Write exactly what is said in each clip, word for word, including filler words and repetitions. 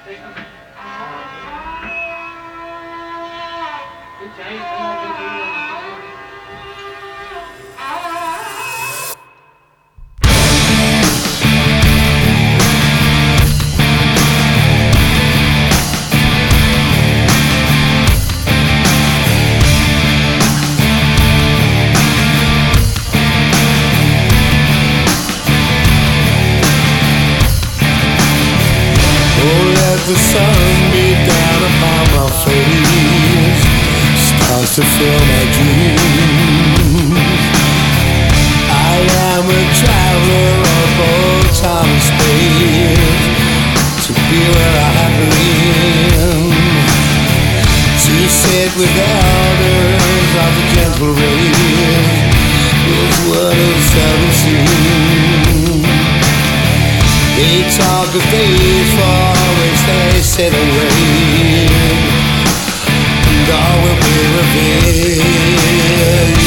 The sun beat down upon my face, starts to fill my dreams. I am a traveler of both time and space, to be where I have been, to sit with elders of the gentle race, is what is seldom seen. They talk of days far which they sit and wait, and all will be revealed.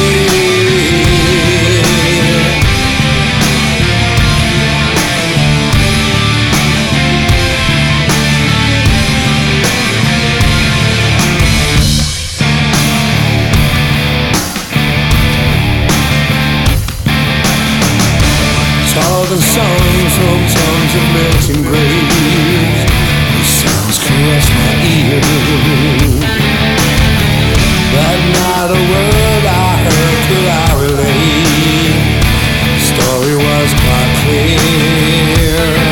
Talking songs from tongues of melting graves, the sounds caress my ears, but not a word I heard could I relate. The story was quite clear.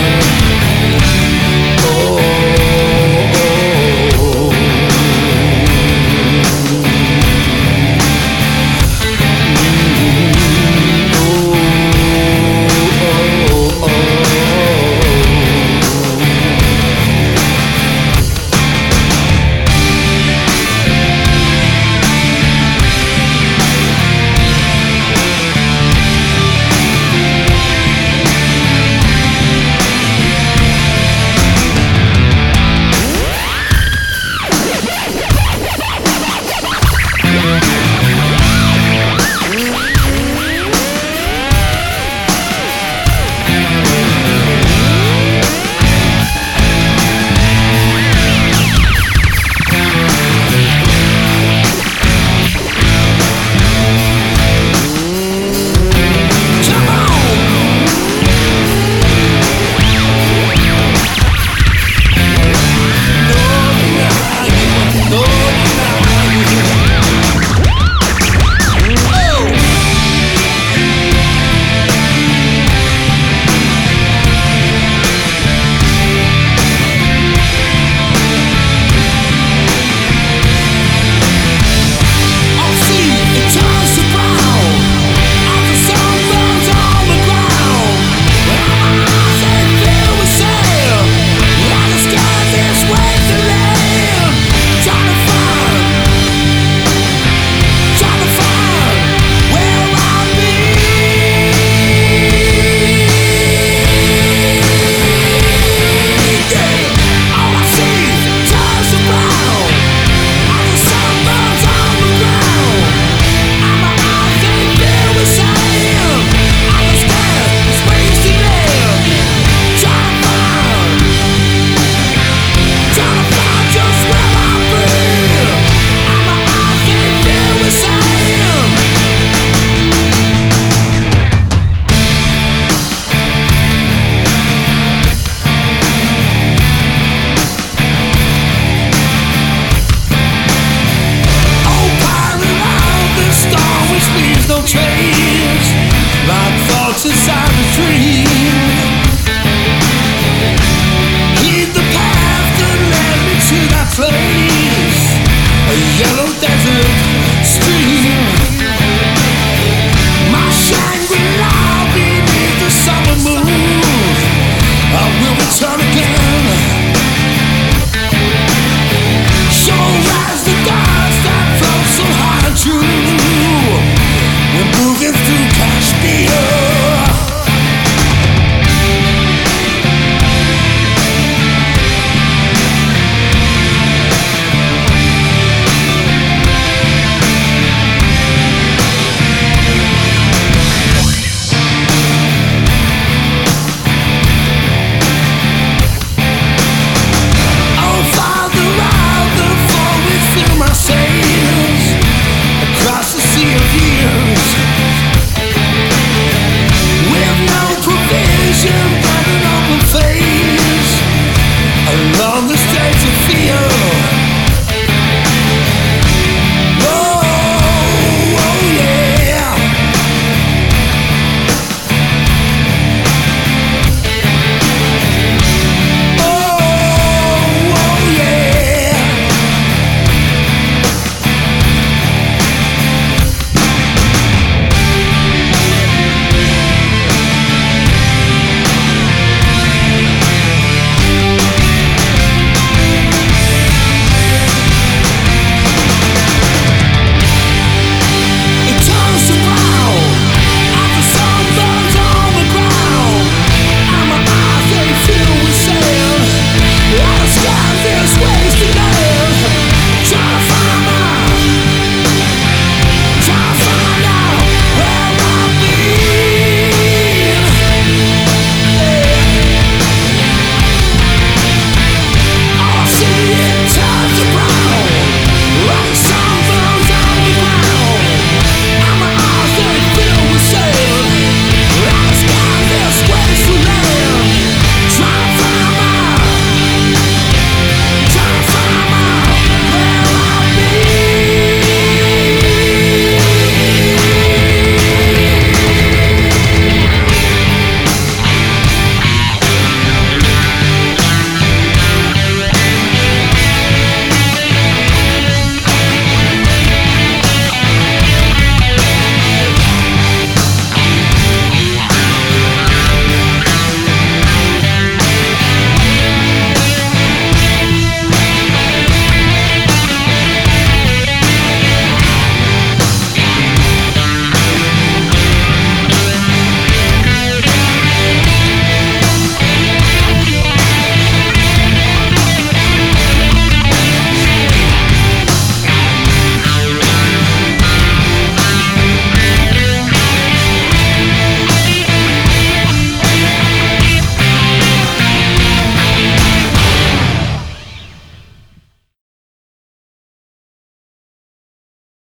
Oh, oh, oh. Like thoughts inside the tree.